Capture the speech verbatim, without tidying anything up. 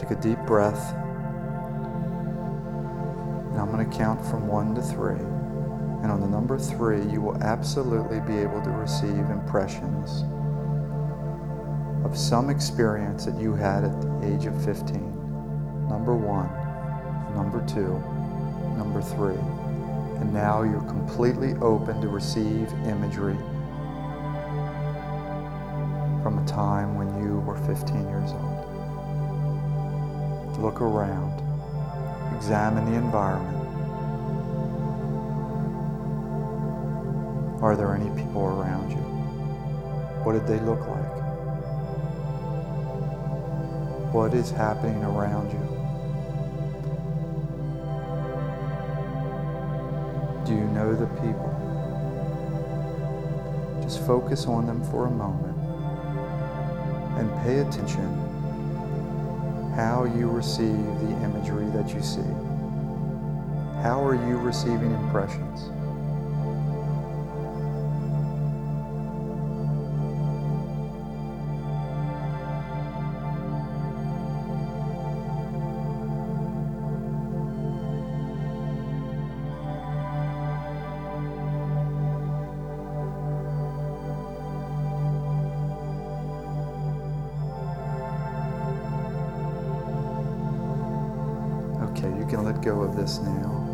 Take a deep breath. And I'm going to count from one to three. And on the number three, you will absolutely be able to receive impressions of some experience that you had at the age of fifteen. Number one, number two, number three. And now you're completely open to receive imagery from a time when you were fifteen years old. Look around. Examine the environment. Are there any people around you? What did they look like? What is happening around you? Do you know the people? Just focus on them for a moment and pay attention how you receive the imagery that you see. How are you receiving impressions? Okay, you can let go of this now.